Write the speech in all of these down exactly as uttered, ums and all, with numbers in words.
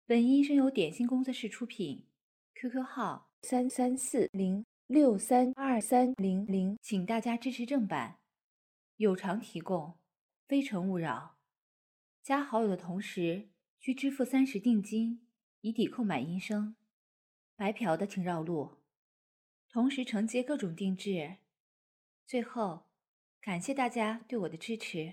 本音声由点心工作室出品 ，Q Q 号三三四零六三二三零零，请大家支持正版，有偿提供，非诚勿扰。加好友的同时需支付三十定金，以抵扣买音声。白嫖的请绕路，同时承接各种定制。最后，感谢大家对我的支持。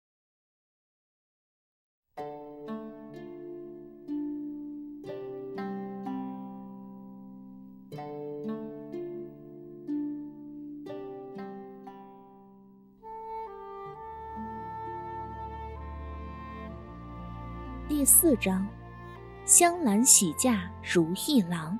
第四章，香兰喜嫁如意郎。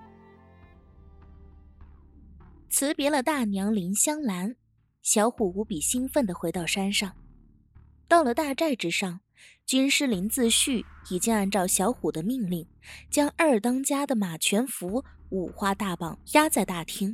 辞别了大娘林香兰，小虎无比兴奋地回到山上。到了大寨之上，军师林自旭已经按照小虎的命令，将二当家的马全福五花大绑压在大厅。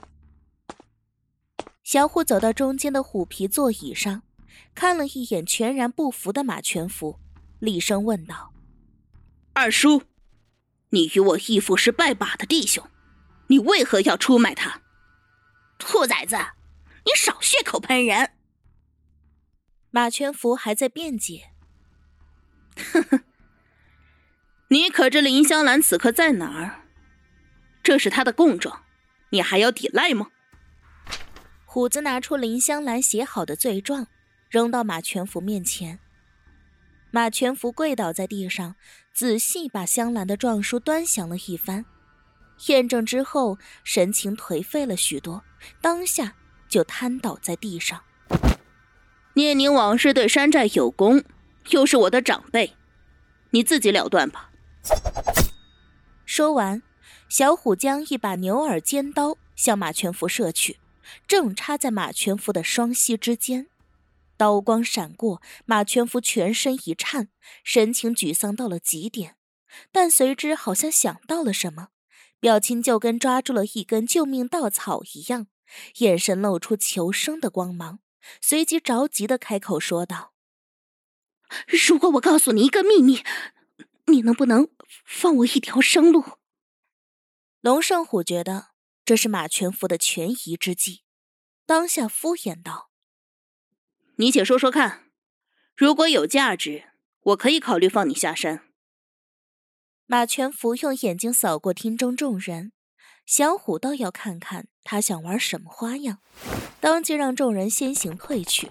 小虎走到中间的虎皮座椅上，看了一眼全然不服的马全福，厉声问道： 二叔，你与我义父是拜把的弟兄，你为何要出卖他？兔崽子，你少血口喷人！ 马全福还在辩解。 呵呵，你可知林香兰此刻在哪儿？这是她的供状，你还要抵赖吗？ 虎子拿出林香兰写好的罪状，扔到马全福面前。马全福跪倒在地上，仔细把香兰的状书端详了一番，验证之后神情颓废了许多，当下就瘫倒在地上。 聂宁往事对山寨有功，又是我的长辈，你自己了断吧。 说完，小虎将一把牛耳尖刀向马全福射去，正插在马全福的双膝之间。刀光闪过，马全福全身一颤，神情沮丧到了极点，但随之好像想到了什么，表情就跟抓住了一根救命稻草一样，眼神露出求生的光芒，随即着急地开口说道： 如果我告诉你一个秘密，你能不能放我一条生路？ 龙胜虎觉得这是马全福的权宜之计，当下敷衍道： 你且说说看，如果有价值，我可以考虑放你下山。 马全福用眼睛扫过厅中众人，小虎倒要看看他想玩什么花样，当即让众人先行退去。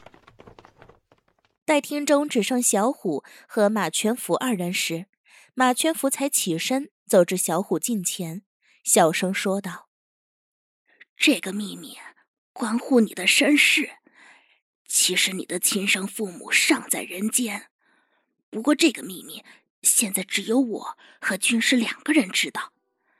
待厅中只剩小虎和马全福二人时，马全福才起身走至小虎近前，小声说道： 这个秘密关乎你的身世，其实你的亲生父母尚在人间，不过这个秘密现在只有我和军师两个人知道。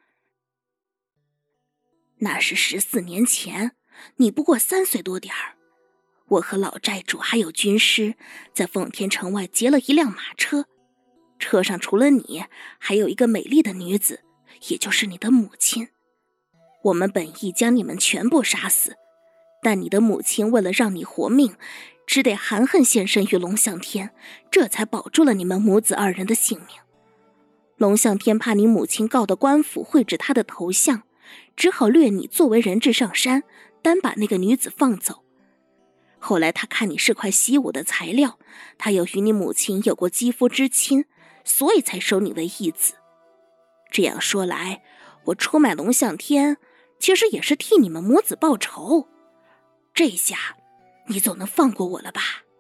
那是十四年前，你不过三岁多点儿，我和老寨主还有军师在奉天城外劫了一辆马车，车上除了你，还有一个美丽的女子，也就是你的母亲。我们本意将你们全部杀死，但你的母亲为了让你活命，只得含恨献身于龙象天，这才保住了你们母子二人的性命。龙象天怕你母亲告到官府绘制他的头像，只好掠你作为人质上山，单把那个女子放走。后来他看你是块习武的材料，他又与你母亲有过肌肤之亲，所以才收你为义子。这样说来，我出卖龙象天，其实也是替你们母子报仇。这下你总能放过我了吧？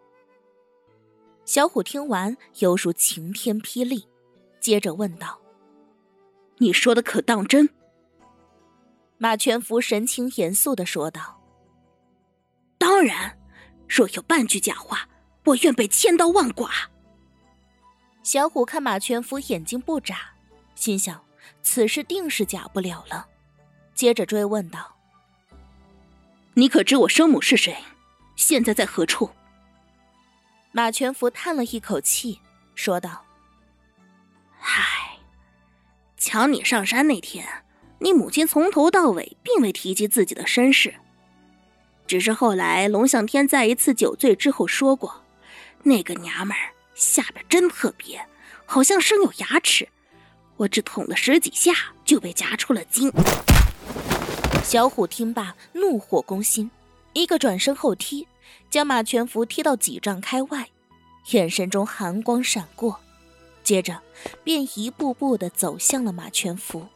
小虎听完犹如晴天霹雳，接着问道： 你说的可当真？ 马全福神情严肃地说道： 当然，若有半句假话，我愿被千刀万剐。 小虎看马全福眼睛不眨，心想此事定是假不了了，接着追问道： 你可知我生母是谁？现在在何处？ 马全福叹了一口气，说道： 唉，抢你上山那天，你母亲从头到尾并未提及自己的身世，只是后来龙象天在一次酒醉之后说过，那个娘们儿下边真特别，好像生有牙齿， 我只捅了十几下就被夹出了筋。 小虎听罢，怒火攻心，一个转身后踢，将马全福踢到几丈开外，眼神中寒光闪过，接着便一步步地走向了马全福。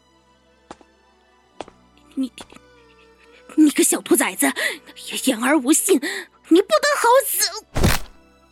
你你个小兔崽子，言而无信，你不得好死！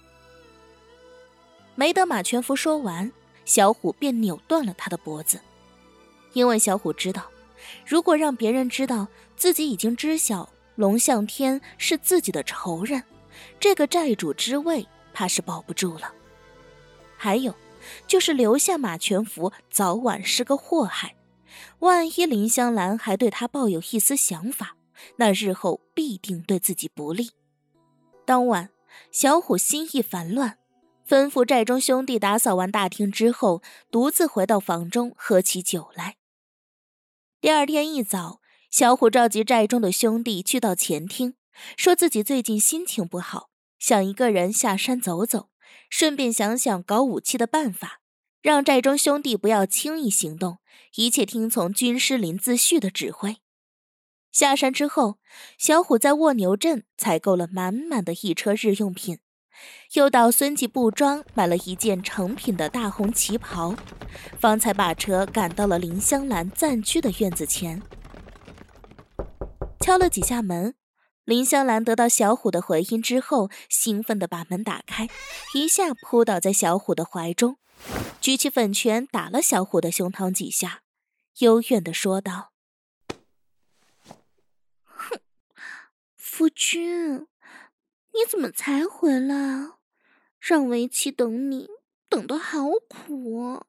没等马全福说完，小虎便扭断了他的脖子。因为小虎知道，如果让别人知道自己已经知晓龙啸天是自己的仇人，这个寨主之位怕是保不住了。还有就是留下马全福早晚是个祸害，万一林香兰还对他抱有一丝想法，那日后必定对自己不利。当晚，小虎心意烦乱，吩咐寨中兄弟打扫完大厅之后，独自回到房中喝起酒来。第二天一早，小虎召集寨中的兄弟去到前厅，说自己最近心情不好，想一个人下山走走，顺便想想搞武器的办法，让寨中兄弟不要轻易行动，一切听从军师林自旭的指挥。下山之后，小虎在蜗牛镇采购了满满的一车日用品，又到孙记布庄买了一件成品的大红旗袍，方才把车赶到了林香兰暂居的院子前。敲了几下门，林香兰得到小虎的回音之后，兴奋地把门打开，一下扑倒在小虎的怀中，举起粉拳打了小虎的胸膛几下，幽怨地说道： 哼，夫君，你怎么才回来？让为妻等你，等得好苦哦。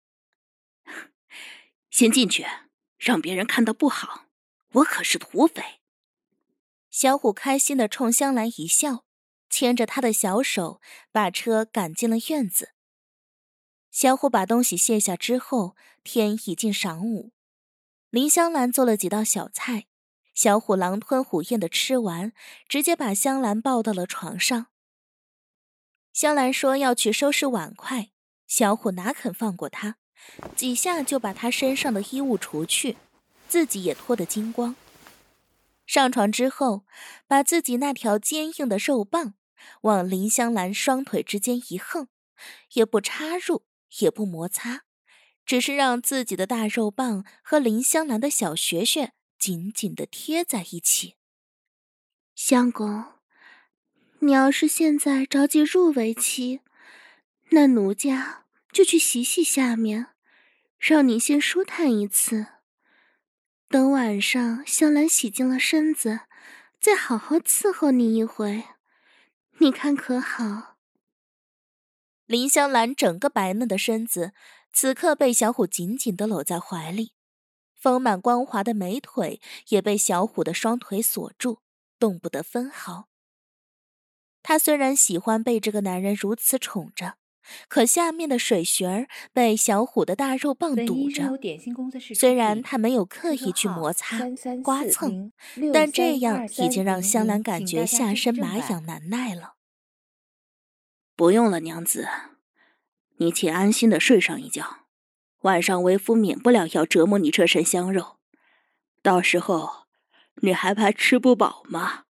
先进去，让别人看到不好，我可是土匪。 小虎开心地冲香兰一笑，牵着她的小手，把车赶进了院子。小虎把东西卸下之后，天已近晌午。林香兰做了几道小菜，小虎狼吞虎咽地吃完，直接把香兰抱到了床上。香兰说要去收拾碗筷，小虎哪肯放过她，几下就把她身上的衣物除去，自己也脱得精光。上床之后，把自己那条坚硬的肉棒往林香兰双腿之间一横，也不插入，也不摩擦，只是让自己的大肉棒和林香兰的小穴穴紧紧地贴在一起。 相公，你要是现在着急入为妻，那奴家就去洗洗下面，让你先舒坦一次。等晚上香兰洗净了身子，再好好伺候你一回，你看可好？ 林香兰整个白嫩的身子此刻被小虎紧紧地搂在怀里，丰满光滑的美腿也被小虎的双腿锁住，动不得分毫。她虽然喜欢被这个男人如此宠着，可下面的水穴儿被小虎的大肉棒堵着。虽然他没有刻意去摩擦、刮蹭，但这样已经让香兰感觉下身麻痒难耐了。 不用了，娘子，你且安心的睡上一觉，晚上为夫免不了要折磨你这身香肉，到时候你还怕吃不饱吗？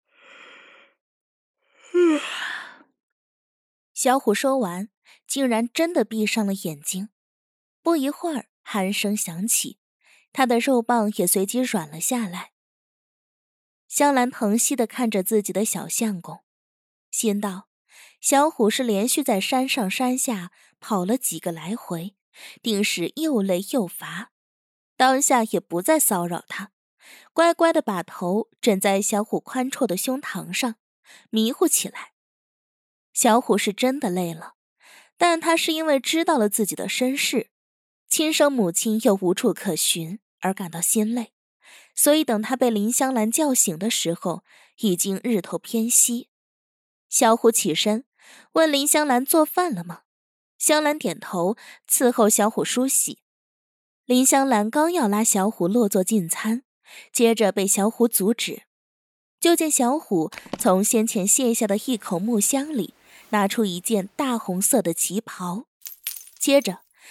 小虎说完，竟然真的闭上了眼睛。不一会儿，鼾声响起，他的肉棒也随即软了下来。香兰疼惜地看着自己的小相公，心道：小虎是连续在山上山下跑了几个来回，定是又累又乏，当下也不再骚扰他，乖乖地把头枕在小虎宽绰的胸膛上，迷糊起来。小虎是真的累了，但他是因为知道了自己的身世，亲生母亲又无处可寻而感到心累，所以等他被林香兰叫醒的时候，已经日头偏西。小虎起身问林香兰做饭了吗？香兰点头，伺候小虎梳洗。林香兰刚要拉小虎落座进餐，接着被小虎阻止，就见小虎从先前卸下的一口木箱里拿出一件大红色的旗袍，接着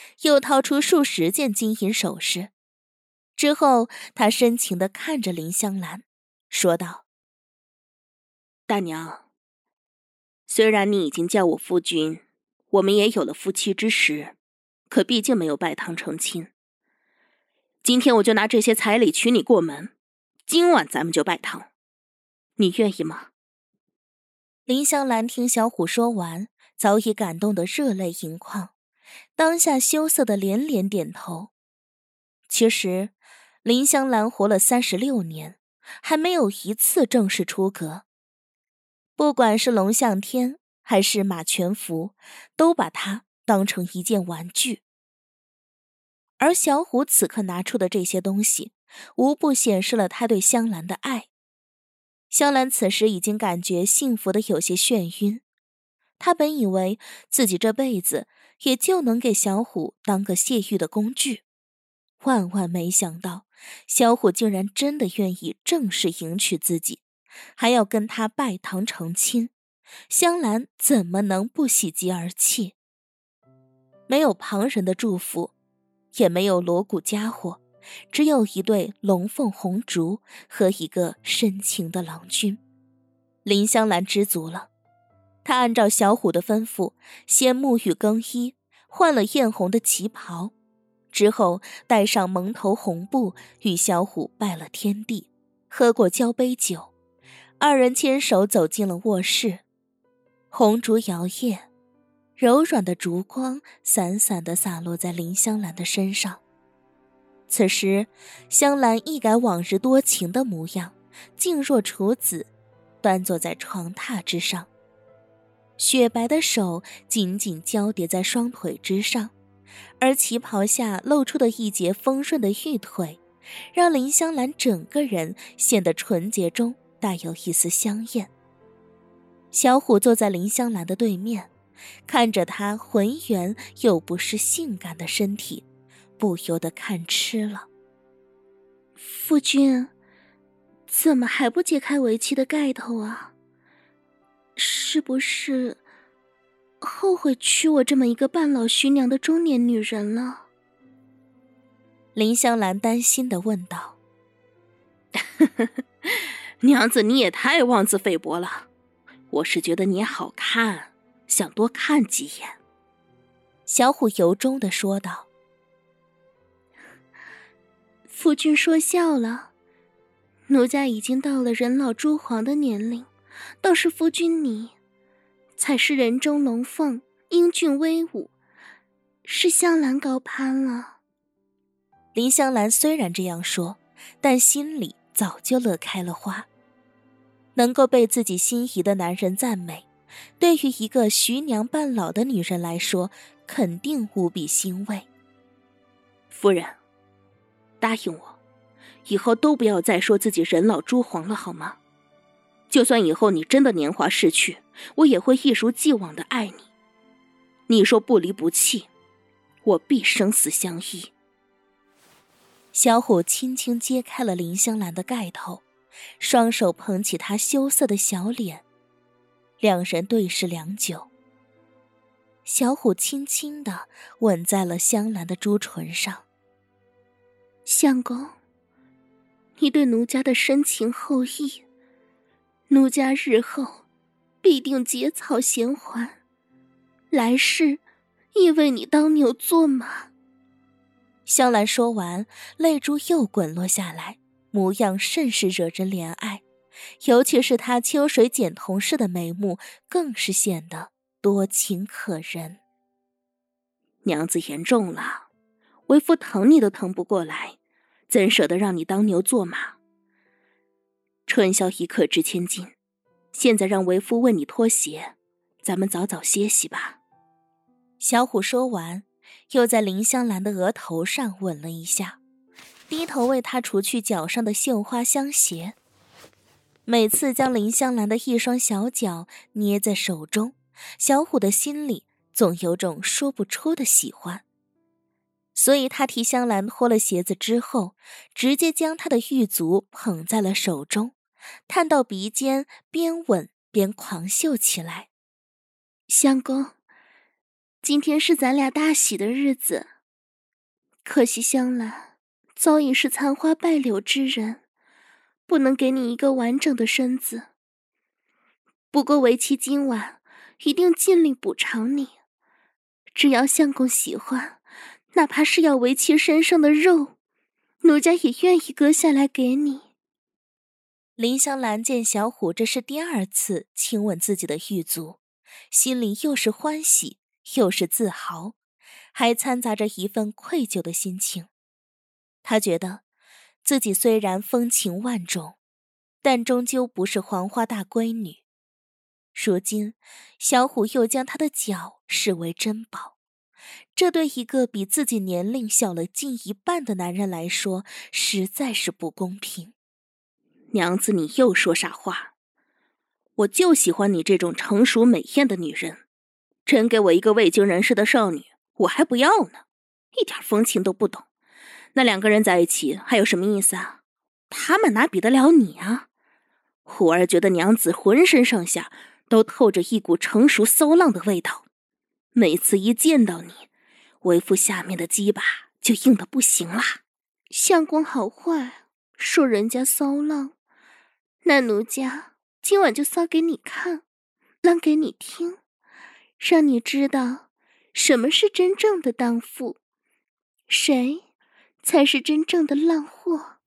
又掏出数十件金银首饰。之后，他深情地看着林香兰，说道：“ 大娘，虽然你已经叫我夫君，我们也有了夫妻之实，可毕竟没有拜堂成亲。今天我就拿这些彩礼娶你过门，今晚咱们就拜堂，你愿意吗？” 林香兰听小虎说完，早已感动得热泪盈眶，当下羞涩的连连点头。其实林香兰活了三十六年，还没有一次正式出阁。不管是龙象天还是马全福，都把她当成一件玩具。而小虎此刻拿出的这些东西，无不显示了他对香兰的爱。香兰此时已经感觉幸福的有些眩晕，她本以为自己这辈子也就能给小虎当个泄欲的工具，万万没想到小虎竟然真的愿意正式迎娶自己，还要跟他拜堂成亲。香兰怎么能不喜极而泣？没有旁人的祝福，也没有锣鼓家伙，只有一对龙凤红烛和一个深情的郎君。林香兰知足了，她按照小虎的吩咐，先沐浴更衣，换了艳红的旗袍，之后戴上蒙头红布，与小虎拜了天地，喝过交杯酒，二人牵手走进了卧室。红烛摇曳，柔软的烛光散散地洒落在林香兰的身上。此时香兰一改往日多情的模样，静若处子，端坐在床榻之上，雪白的手紧紧交叠在双腿之上，而旗袍下露出的一截丰润的玉腿，让林香兰整个人显得纯洁中带有一丝香艳。小虎坐在林香兰的对面，看着她浑圆又不失性感的身体，不由得看痴了。 夫君，怎么还不解开为妻的盖头啊？是不是后悔娶我这么一个半老徐娘的中年女人了？ 林香兰担心地问道。 娘子你也太妄自菲薄了，我是觉得你好看，想多看几眼。 小虎由衷地说道。 夫君说笑了，奴家已经到了人老珠黄的年龄，倒是夫君你才是人中龙凤，英俊威武，是香兰高攀了。 林香兰虽然这样说，但心里早就乐开了花。能够被自己心仪的男人赞美，对于一个徐娘半老的女人来说，肯定无比欣慰。 夫人，答应我，以后都不要再说自己人老珠黄了好吗？就算以后你真的年华逝去，我也会一如既往的爱你。你说不离不弃，我必生死相依。 小虎轻轻揭开了林香兰的盖头，双手捧起她羞涩的小脸，两人对视良久。小虎轻轻地吻在了香兰的朱唇上。 相公，你对奴家的深情厚谊，奴家日后必定结草衔环，来世亦为你当牛做马。 香兰说完，泪珠又滚落下来，模样甚是惹人怜爱，尤其是她秋水剪瞳似的眉目，更是显得多情可人。 娘子言重了，为夫疼你都疼不过来，怎舍得让你当牛做马？春宵一刻值千金，现在让为夫为你脱鞋，咱们早早歇息吧。 小虎说完，又在林香兰的额头上吻了一下，低头为她除去脚上的绣花香鞋。每次将林香兰的一双小脚捏在手中，小虎的心里总有种说不出的喜欢。所以他替香兰脱了鞋子之后，直接将她的玉足捧在了手中，探到鼻尖，边吻边狂嗅起来。 相公，今天是咱俩大喜的日子， 可惜香兰早已是残花败柳之人，不能给你一个完整的身子。不过为妻今晚一定尽力补偿你，只要相公喜欢，哪怕是要为妻身上的肉，奴家也愿意割下来给你。 林香兰见小虎这是第二次亲吻自己的玉足，心里又是欢喜又是自豪，还掺杂着一份愧疚的心情。她觉得自己虽然风情万种，但终究不是黄花大闺女。如今小虎又将她的脚视为珍宝，这对一个比自己年龄小了近一半的男人来说，实在是不公平。 娘子，你又说傻话！我就喜欢你这种成熟美艳的女人，真给我一个未经人事的少女，我还不要呢，一点风情都不懂。那两个人在一起还有什么意思啊？他们哪比得了你啊？虎儿觉得娘子浑身上下都透着一股成熟骚浪的味道，每次一见到你，为父下面的鸡巴就硬得不行啦。 相公好坏，说人家骚浪，那奴家今晚就骚给你看，浪给你听，让你知道什么是真正的荡妇，谁才是真正的浪货。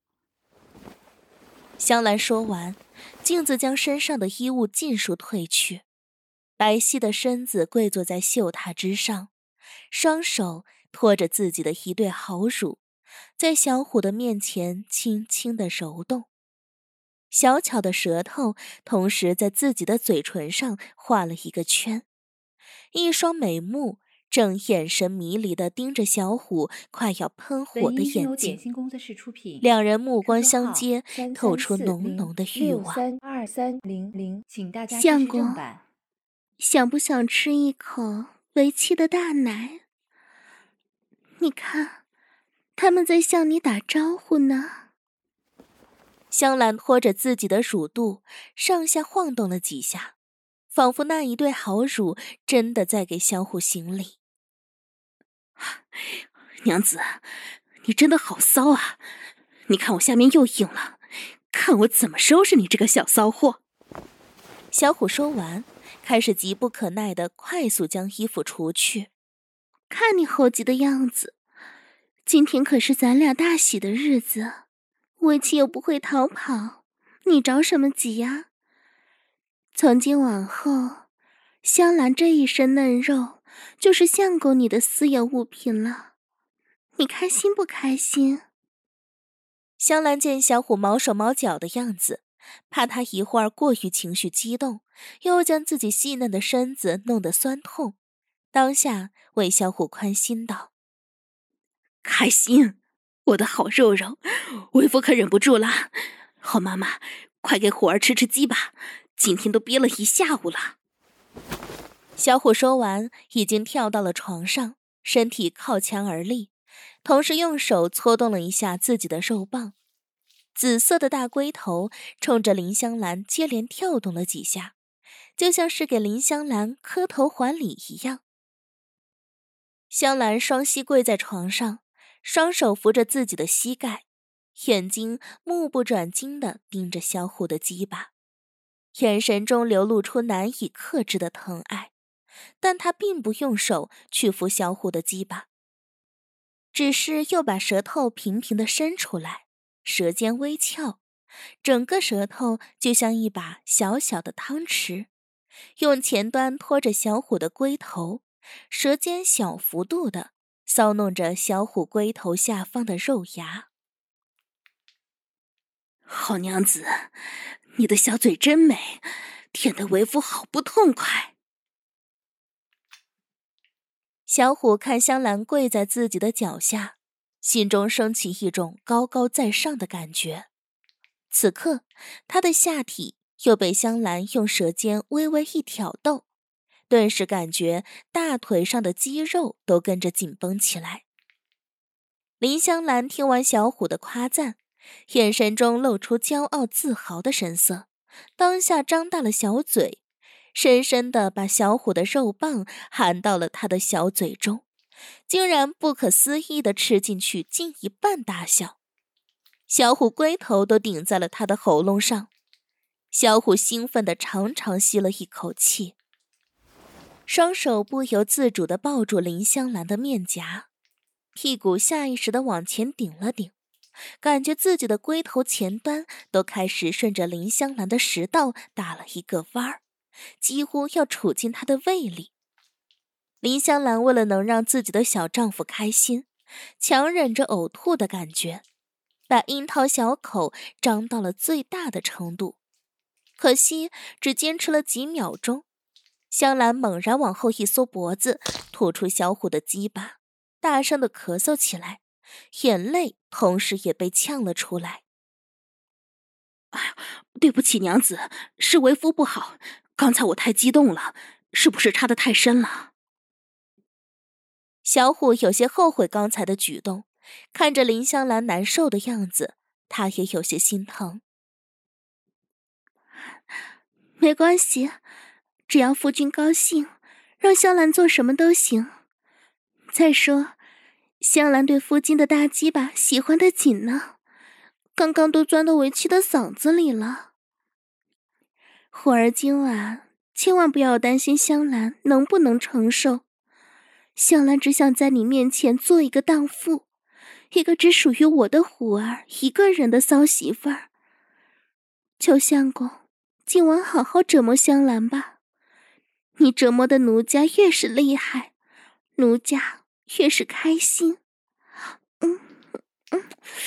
香兰说完，镜子将身上的衣物尽数褪去，白皙的身子跪坐在绣榻之上，双手托着自己的一对好乳，在小虎的面前轻轻地揉动。小巧的舌头同时在自己的嘴唇上画了一个圈，一双美目正眼神迷离地盯着小虎快要喷火的眼睛，两人目光相接，透出浓浓的欲望。 相公，想不想吃一口为妻的大奶？你看，他们在向你打招呼呢。 香兰拖着自己的乳肚上下晃动了几下，仿佛那一对好乳真的在给小虎行礼。 娘子，你真的好骚啊！你看我下面又硬了，看我怎么收拾你这个小骚货！ 小虎说完，开始急不可耐地快速将衣服除去。 看你猴急的样子，今天可是咱俩大喜的日子，为妻又不会逃跑，你着什么急呀？从今往后，香兰这一身嫩肉就是相公你的私有物品了，你开心不开心？ 香兰见小虎毛手毛脚的样子，怕他一会儿过于情绪激动，又将自己细嫩的身子弄得酸痛，当下为小虎宽心道： 开心，我的好肉肉，为夫可忍不住了。好妈妈，快给虎儿吃吃鸡吧，今天都憋了一下午了。 小虎说完，已经跳到了床上，身体靠墙而立，同时用手搓动了一下自己的肉棒，紫色的大龟头冲着林香兰接连跳动了几下，就像是给林香兰磕头还礼一样。香兰双膝跪在床上，双手扶着自己的膝盖，眼睛目不转睛地盯着小虎的鸡巴，眼神中流露出难以克制的疼爱，但他并不用手去扶小虎的鸡巴，只是又把舌头平平地伸出来，舌尖微翘，整个舌头就像一把小小的汤匙，用前端托着小虎的龟头，舌尖小幅度地搔弄着小虎龟头下方的肉芽。 好娘子，你的小嘴真美，舔得为夫好不痛快。 小虎看香兰跪在自己的脚下，心中升起一种高高在上的感觉。此刻他的下体又被香兰用舌尖微微一挑逗，顿时感觉大腿上的肌肉都跟着紧绷起来。林香兰听完小虎的夸赞，眼神中露出骄傲自豪的神色，当下张大了小嘴，深深地把小虎的肉棒含到了他的小嘴中， 竟然不可思议地吃进去近一半大小，小虎龟头都顶在了他的喉咙上。小虎兴奋地长长吸了一口气，双手不由自主地抱住林香兰的面颊，屁股下意识地往前顶了顶，感觉自己的龟头前端都开始顺着林香兰的食道打了一个弯儿，几乎要杵进她的胃里。林香兰为了能让自己的小丈夫开心，强忍着呕吐的感觉，把樱桃小口张到了最大的程度。可惜只坚持了几秒钟，香兰猛然往后一缩脖子，吐出小虎的鸡巴，大声地咳嗽起来，眼泪同时也被呛了出来。 哎呀，对不起娘子，是为夫不好，刚才我太激动了，是不是插得太深了？ 小虎有些后悔刚才的举动，看着林香兰难受的样子，他也有些心疼。 没关系，只要夫君高兴，让香兰做什么都行。再说，香兰对夫君的大鸡巴喜欢得紧呢，刚刚都钻到为妻的嗓子里了。虎儿今晚千万不要担心香兰能不能承受，香兰只想在你面前做一个荡妇，一个只属于我的虎儿一个人的骚媳妇儿。求相公今晚好好折磨香兰吧，你折磨的奴家越是厉害，奴家越是开心。嗯嗯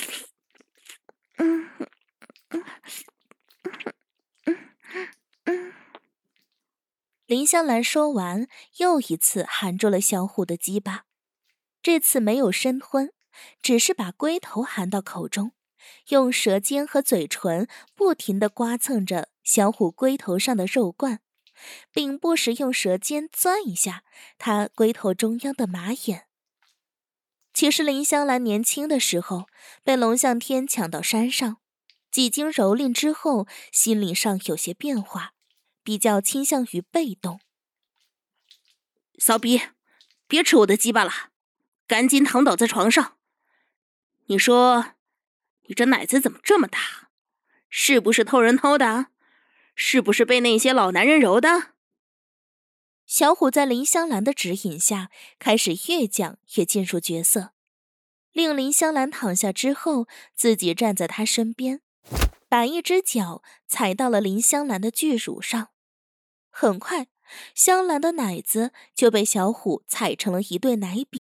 嗯嗯嗯嗯。 林香兰说完，又一次含住了小虎的鸡巴，这次没有深吞，只是把龟头含到口中，用舌尖和嘴唇不停地刮蹭着小虎龟头上的肉冠，并不时用舌尖钻一下他龟头中央的马眼。其实林香兰年轻的时候被龙啸天抢到山上，几经蹂躏之后，心理上有些变化，比较倾向于被动。 骚逼，别吃我的鸡巴了，赶紧躺倒在床上。你说，你这奶子怎么这么大？是不是偷人偷的？是不是被那些老男人揉的？ 小虎在林香兰的指引下，开始越讲越进入角色。令林香兰躺下之后，自己站在她身边，把一只脚踩到了林香兰的巨乳上。很快，香兰的奶子就被小虎踩成了一对奶饼。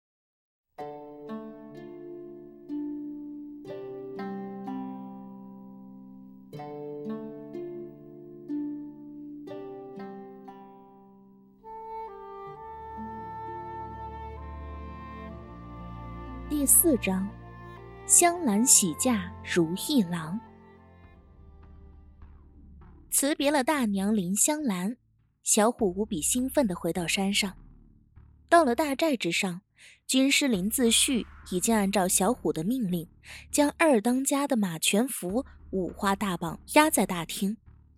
第四章，香兰喜嫁如意郎。辞别了大娘林香兰，小虎无比兴奋地回到山上。到了大寨之上，军师林自旭已经按照小虎的命令，将二当家的马全福五花大绑压在大厅。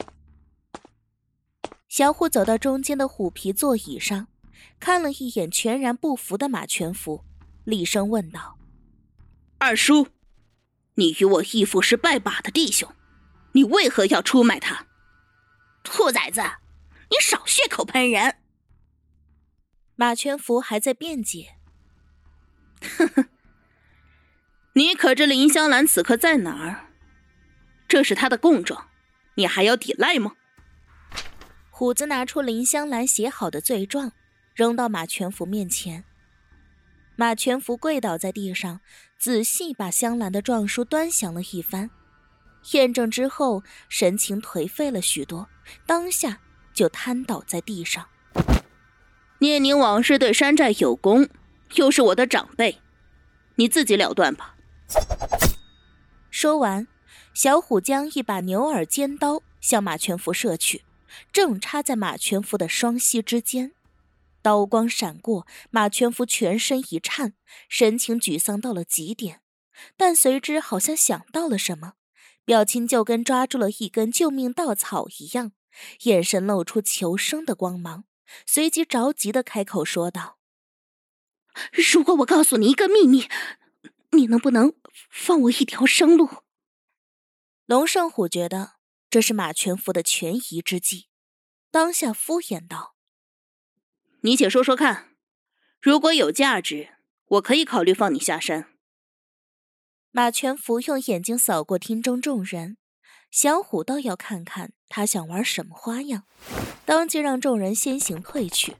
小虎走到中间的虎皮座椅上，看了一眼全然不服的马全福，厉声问道： 二叔，你与我义父是拜把的弟兄，你为何要出卖他？兔崽子，你少血口喷人！ 马全福还在辩解。 呵呵，你可知林香兰此刻在哪儿？这是她的供状，你还要抵赖吗？ 虎子拿出林香兰写好的罪状，扔到马全福面前。马全福跪倒在地上，仔细把香兰的状书端详了一番，验证之后，神情颓废了许多，当下就瘫倒在地上。 聂宁往事对山寨有功，又是我的长辈，你自己了断吧。 说完，小虎将一把牛耳尖刀向马全福射去，正插在马全福的双膝之间。刀光闪过，马全福全身一颤，神情沮丧到了极点，但随之好像想到了什么，表情就跟抓住了一根救命稻草一样，眼神露出求生的光芒，随即着急地开口说道： 如果我告诉你一个秘密，你能不能放我一条生路？ 龙胜虎觉得这是马全福的权宜之计，当下敷衍道： 你且说说看，如果有价值，我可以考虑放你下山。 马全福用眼睛扫过厅中众人，小虎倒要看看他想玩什么花样，当即让众人先行退去。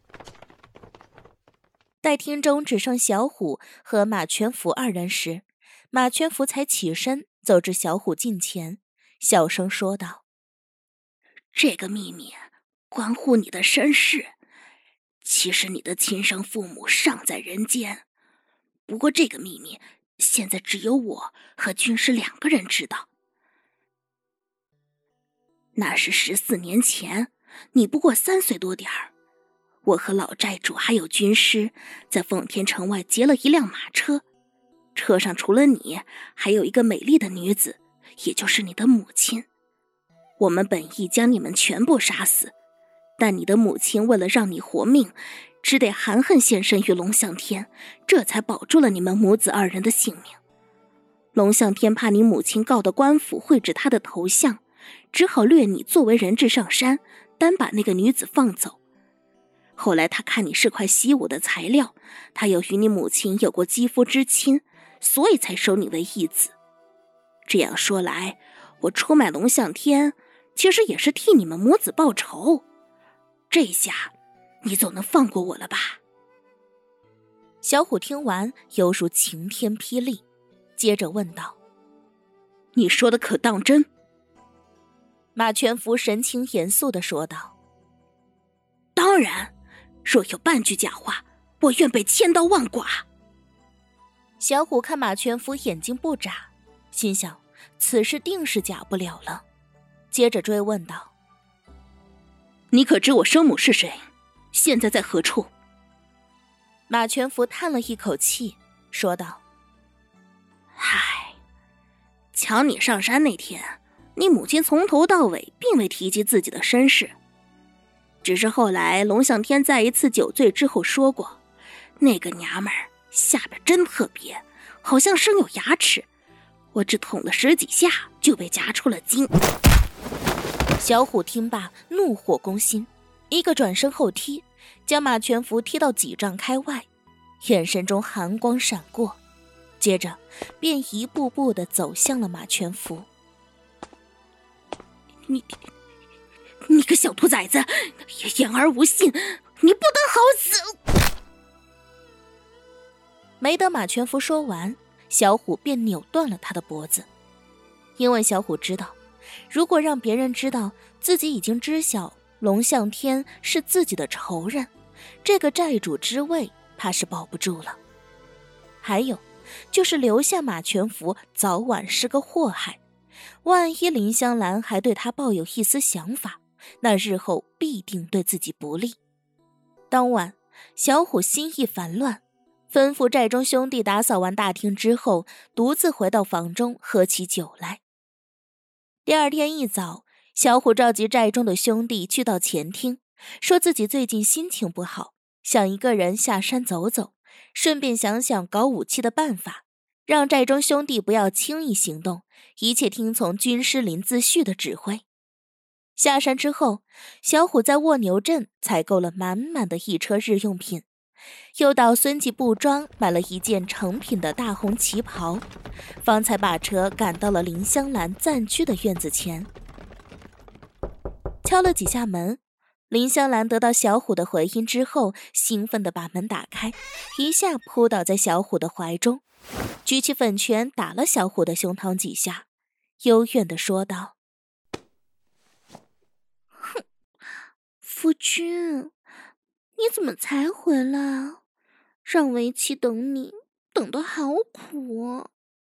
待厅中只剩小虎和马全福二人时，马全福才起身走至小虎近前，小声说道： 这个秘密关乎你的身世，其实你的亲生父母尚在人间，不过这个秘密现在只有我和军师两个人知道。那是十四年前，你不过三岁多点儿，我和老寨主还有军师在奉天城外劫了一辆马车，车上除了你，还有一个美丽的女子，也就是你的母亲。我们本意将你们全部杀死，但你的母亲为了让你活命，只得含恨献身于龙啸天，这才保住了你们母子二人的性命。龙啸天怕你母亲告到官府绘制他的头像，只好掠你作为人质上山，单把那个女子放走。后来他看你是块习武的材料，他又与你母亲有过肌肤之亲，所以才收你为义子。这样说来，我出卖龙啸天，其实也是替你们母子报仇。这下你总能放过我了吧？ 小虎听完犹如晴天霹雳，接着问道： 你说的可当真？ 马全福神情严肃地说道： 当然，若有半句假话，我愿被千刀万剐。 小虎看马全福眼睛不眨，心想此事定是假不了了，接着追问道： 你可知我生母是谁？现在在何处？ 马全福叹了一口气，说道： 唉，抢你上山那天，你母亲从头到尾并未提及自己的身世，只是后来龙啸天在一次酒醉之后说过，那个娘们儿下边真特别，好像生有牙齿，我只捅了十几下就被夹出了筋。 小虎听罢怒火攻心，一个转身后踢，将马全福踢到几丈开外，眼神中寒光闪过，接着便一步步地走向了马全福。 你你个小兔崽子，言而无信，你不得好死！ 没等马全福说完，小虎便扭断了他的脖子。因为小虎知道，如果让别人知道自己已经知晓龙啸天是自己的仇人，这个寨主之位怕是保不住了。还有就是留下马全福早晚是个祸害，万一林香兰还对他抱有一丝想法，那日后必定对自己不利。当晚，小虎心意烦乱，吩咐寨中兄弟打扫完大厅之后，独自回到房中喝起酒来。第二天一早，小虎召集寨中的兄弟去到前厅，说自己最近心情不好，想一个人下山走走，顺便想想搞武器的办法，让寨中兄弟不要轻易行动，一切听从军师林自旭的指挥。下山之后，小虎在蜗牛镇采购了满满的一车日用品，又到孙记布庄买了一件成品的大红旗袍，方才把车赶到了林香兰暂居的院子前。敲了几下门，林香兰得到小虎的回音之后，兴奋地把门打开，一下扑倒在小虎的怀中，举起粉拳打了小虎的胸膛几下，幽怨地说道： 哼，夫君，你怎么才回来？让为妻等你，等得好苦哦。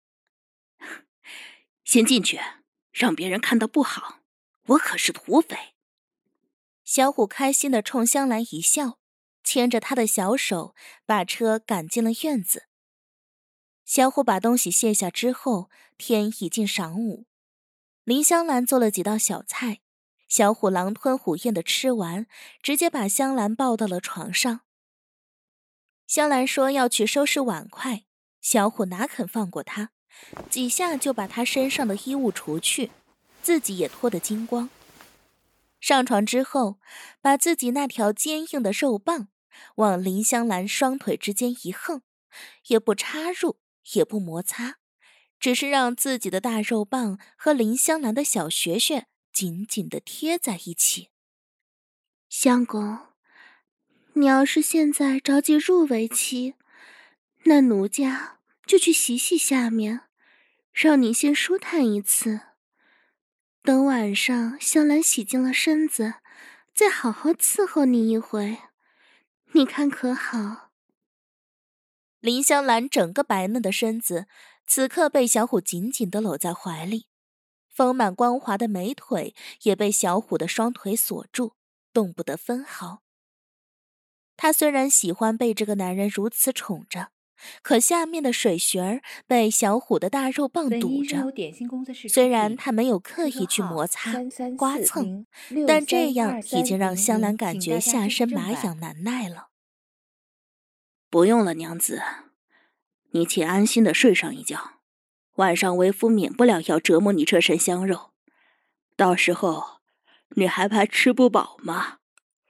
先进去，让别人看到不好，我可是土匪。 小虎开心地冲香兰一笑，牵着她的小手，把车赶进了院子。小虎把东西卸下之后，天已近晌午。林香兰做了几道小菜，小虎狼吞虎咽地吃完，直接把香兰抱到了床上。 香兰说要去收拾碗筷，小虎哪肯放过他，几下就把他身上的衣物除去，自己也脱得精光。上床之后，把自己那条坚硬的肉棒往林香兰双腿之间一横，也不插入，也不摩擦，只是让自己的大肉棒和林香兰的小穴穴紧紧地贴在一起。 相公，你要是现在着急入为妻，那奴家就去洗洗下面，让你先舒坦一次。等晚上香兰洗净了身子，再好好伺候你一回，你看可好？ 林香兰整个白嫩的身子此刻被小虎紧紧地搂在怀里，丰满光滑的美腿也被小虎的双腿锁住，动不得分毫。她虽然喜欢被这个男人如此宠着，可下面的水穴儿被小虎的大肉棒堵着。虽然他没有刻意去摩擦、刮蹭，但这样已经让香兰感觉下身麻痒难耐了。 不用了，娘子，你且安心的睡上一觉，晚上为夫免不了要折磨你这身香肉，到时候你还怕吃不饱吗？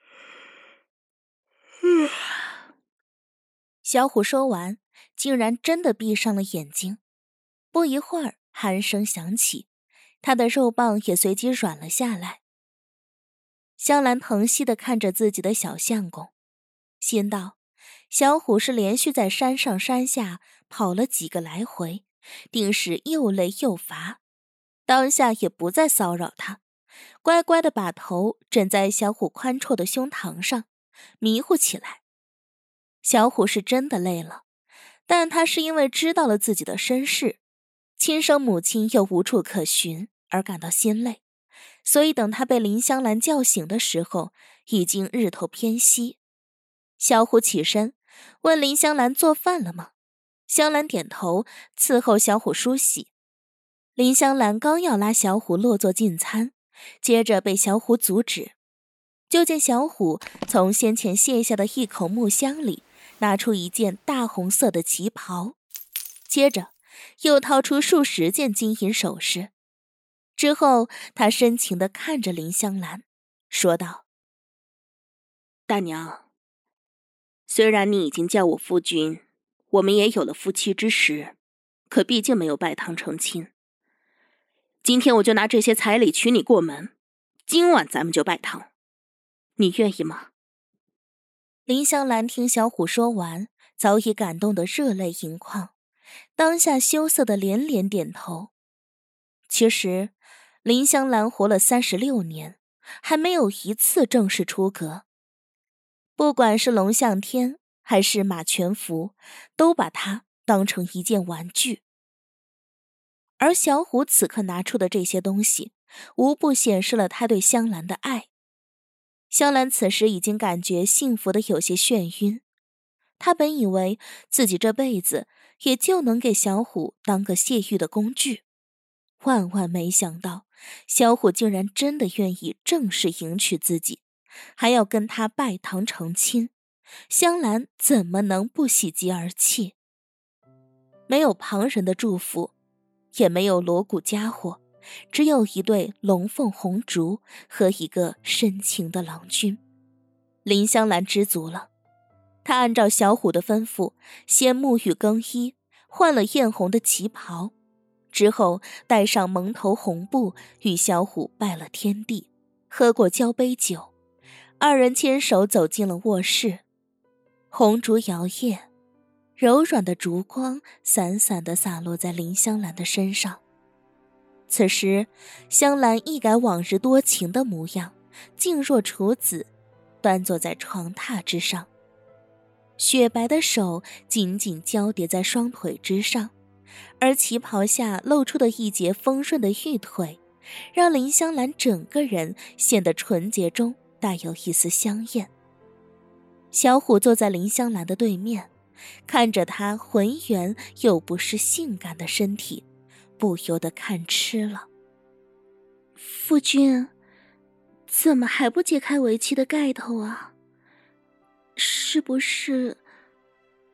小虎说完，竟然真的闭上了眼睛。不一会儿，鼾声响起，他的肉棒也随即软了下来。香兰疼惜地看着自己的小相公，心道：小虎是连续在山上山下跑了几个来回，定是又累又乏，当下也不再骚扰他，乖乖地把头枕在小虎宽绰的胸膛上，迷糊起来。小虎是真的累了，但他是因为知道了自己的身世，亲生母亲又无处可寻而感到心累，所以等他被林香兰叫醒的时候，已经日头偏西。小虎起身问林香兰做饭了吗？香兰点头，伺候小虎梳洗。林香兰刚要拉小虎落座进餐，接着被小虎阻止，就见小虎从先前卸下的一口木箱里拿出一件大红色的旗袍，接着又掏出数十件金银首饰。之后他深情地看着林香兰，说道： 大娘，虽然你已经叫我夫君，我们也有了夫妻之实，可毕竟没有拜堂成亲。今天我就拿这些彩礼娶你过门，今晚咱们就拜堂，你愿意吗？ 林香兰听小虎说完，早已感动得热泪盈眶，当下羞涩的连连点头。其实林香兰活了三十六年，还没有一次正式出阁，不管是龙象天还是马全福，都把她当成一件玩具。而小虎此刻拿出的这些东西，无不显示了他对香兰的爱。香兰此时已经感觉幸福的有些眩晕，她本以为自己这辈子也就能给小虎当个泄欲的工具，万万没想到小虎竟然真的愿意正式迎娶自己，还要跟他拜堂成亲。香兰怎么能不喜极而泣？没有旁人的祝福，也没有锣鼓家伙，只有一对龙凤红烛和一个深情的郎君。林香兰知足了，她按照小虎的吩咐，先沐浴更衣，换了艳红的旗袍，之后戴上蒙头红布，与小虎拜了天地，喝过交杯酒，二人牵手走进了卧室。红烛摇曳，柔软的烛光散散地洒落在林香兰的身上。此时香兰一改往日多情的模样，静若处子，端坐在床榻之上，雪白的手紧紧交叠在双腿之上，而旗袍下露出的一截丰润的玉腿，让林香兰整个人显得纯洁中带有一丝香艳。小虎坐在林香兰的对面，看着她浑圆又不失性感的身体，不由得看痴了。 夫君，怎么还不解开为妻的盖头啊？是不是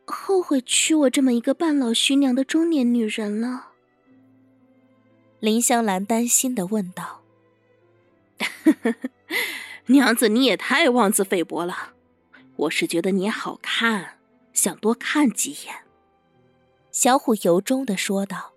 后悔娶我这么一个半老徐娘的中年女人了。 林香兰担心地问道。 娘子你也太妄自菲薄了，我是觉得你好看，想多看几眼。 小虎由衷地说道。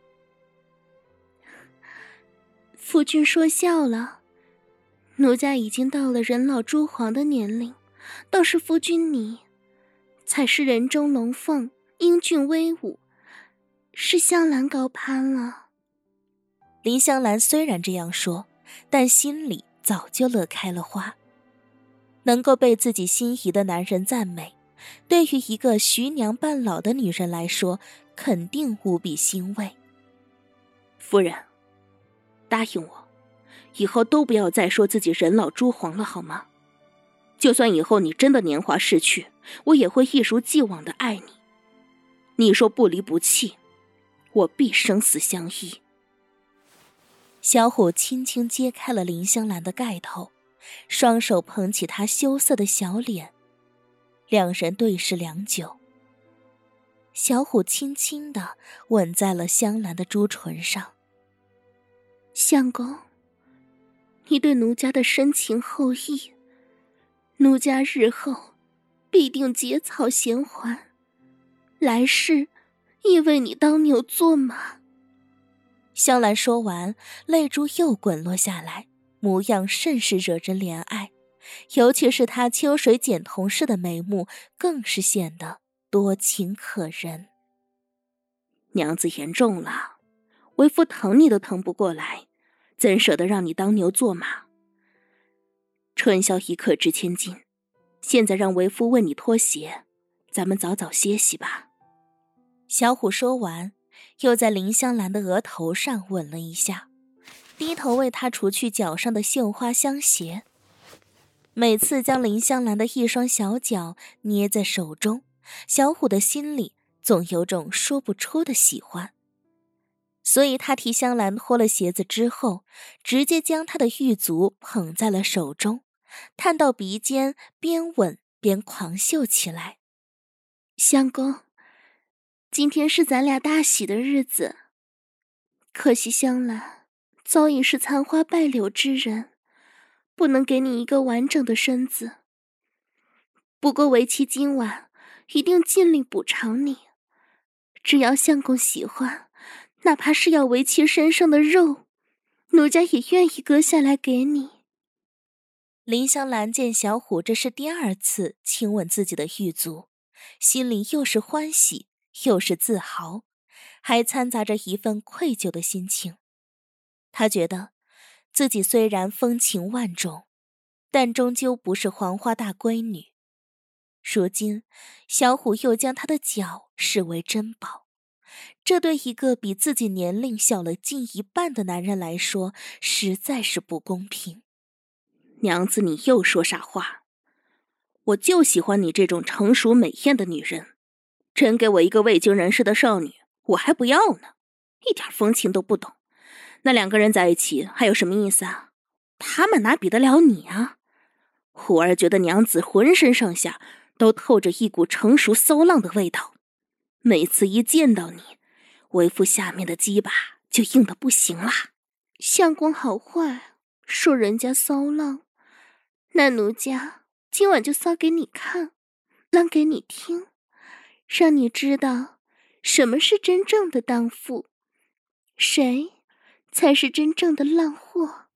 夫君说笑了，奴家已经到了人老珠黄的年龄，倒是夫君你才是人中龙凤，英俊威武，是香兰高攀了。 林香兰虽然这样说，但心里早就乐开了花。能够被自己心仪的男人赞美，对于一个徐娘半老的女人来说，肯定无比欣慰。 夫人，答应我，以后都不要再说自己人老珠黄了好吗？就算以后你真的年华逝去，我也会一如既往的爱你。你说不离不弃，我必生死相依。 小虎轻轻揭开了林香兰的盖头，双手捧起她羞涩的小脸，两人对视良久。小虎轻轻地吻在了香兰的朱唇上。 相公，你对奴家的深情厚谊，奴家日后必定结草衔环，来世亦为你当牛做马。 香兰说完，泪珠又滚落下来，模样甚是惹人怜爱，尤其是她秋水剪瞳似的眉目，更是显得多情可人。 娘子言重了，为夫疼你都疼不过来，怎舍得让你当牛做马？春宵一刻值千金，现在让为夫为你脱鞋，咱们早早歇息吧。 小虎说完，又在林香兰的额头上吻了一下，低头为她除去脚上的绣花香鞋。每次将林香兰的一双小脚捏在手中，小虎的心里总有种说不出的喜欢。所以他替香兰脱了鞋子之后，直接将她的玉足捧在了手中，探到鼻尖，边吻边狂嗅起来。 相公，今天是咱俩大喜的日子，可惜香兰早已是残花败柳之人，不能给你一个完整的身子。不过为妻今晚一定尽力补偿你，只要相公喜欢，哪怕是要为妻身上的肉，奴家也愿意割下来给你。 林香兰见小虎这是第二次亲吻自己的玉足，心里又是欢喜又是自豪，还掺杂着一份愧疚的心情。她觉得自己虽然风情万种，但终究不是黄花大闺女。如今小虎又将她的脚视为珍宝，这对一个比自己年龄小了近一半的男人来说，实在是不公平。 娘子你又说傻话，我就喜欢你这种成熟美艳的女人，真给我一个未经人事的少女，我还不要呢，一点风情都不懂。那两个人在一起还有什么意思啊？他们哪比得了你啊？虎儿觉得娘子浑身上下都透着一股成熟骚浪的味道，每次一见到你，为夫下面的鸡巴就硬得不行啦。 相公好坏，说人家骚浪，那奴家今晚就骚给你看，浪给你听，让你知道什么是真正的荡妇，谁才是真正的浪货。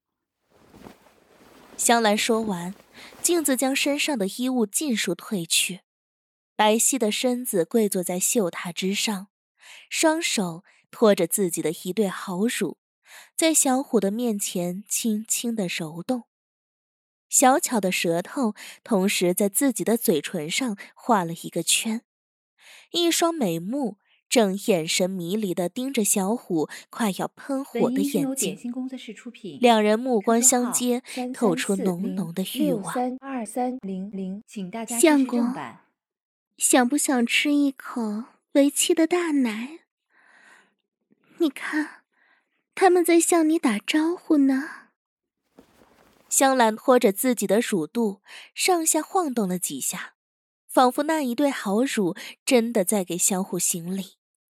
香兰说完，镜子将身上的衣物尽数褪去，白皙的身子跪坐在绣榻之上，双手托着自己的一对好乳，在小虎的面前轻轻地揉动。小巧的舌头同时在自己的嘴唇上画了一个圈，一双美目正眼神迷离地盯着小虎快要喷火的眼睛。两人目光相接，透出浓浓的欲望。 相公，想不想吃一口为妻的大奶？你看，他们在向你打招呼呢。 香兰拖着自己的乳肚上下晃动了几下， 仿佛那一对好乳真的在给小虎行礼。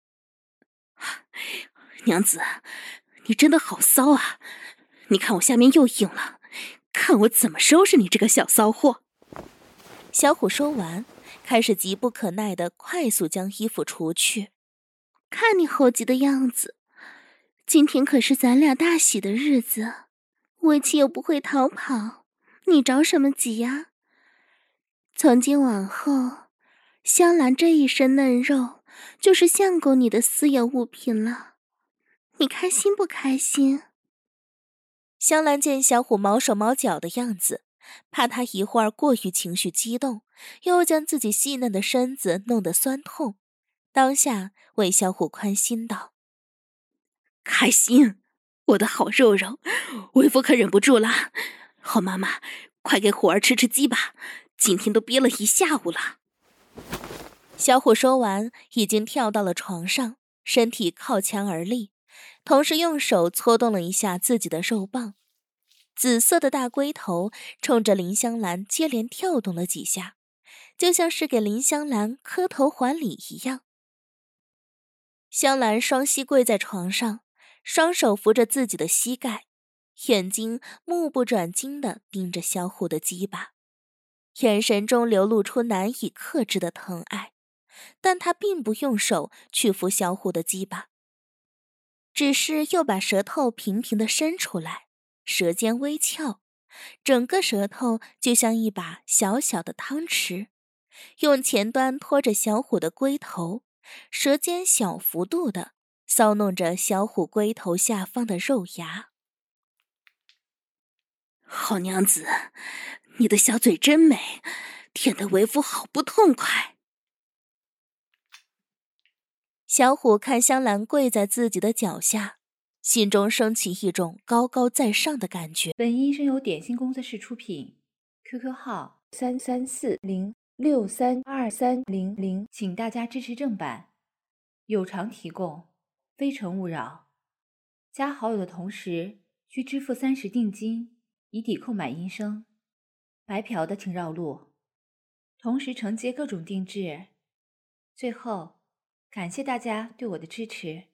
娘子，你真的好骚啊！你看我下面又硬了，看我怎么收拾你这个小骚货！ 小虎说完，开始急不可耐地快速将衣服除去。 看你猴急的样子，今天可是咱俩大喜的日子，为妻又不会逃跑，你着什么急呀？从今往后，香兰这一身嫩肉就是相公你的私有物品了，你开心不开心？ 香兰见小虎毛手毛脚的样子，怕他一会儿过于情绪激动，又将自己细嫩的身子弄得酸痛，当下为小虎宽心道： 开心，我的好肉肉，为夫可忍不住了。好妈妈，快给虎儿吃吃鸡吧，今天都憋了一下午了。 小虎说完，已经跳到了床上，身体靠墙而立，同时用手搓动了一下自己的肉棒，紫色的大龟头冲着林香兰接连跳动了几下，就像是给林香兰磕头还礼一样。香兰双膝跪在床上，双手扶着自己的膝盖，眼睛目不转睛地盯着小虎的鸡巴，眼神中流露出难以克制的疼爱，但她并不用手去扶小虎的鸡巴，只是又把舌头平平地伸出来，舌尖微翘，整个舌头就像一把小小的汤匙，用前端托着小虎的龟头，舌尖小幅度地搔弄着小虎龟头下方的肉芽。 好娘子，你的小嘴真美，舔得为夫好不痛快。 小虎看香兰跪在自己的脚下，心中升起一种高高在上的感觉。 本音声由点心工作室出品 ，Q Q 号三三四零六三二三零零，请大家支持正版，有偿提供，非诚勿扰。加好友的同时需支付三十定金，以抵购买音声。白嫖的请绕路，同时承接各种定制。最后，感谢大家对我的支持。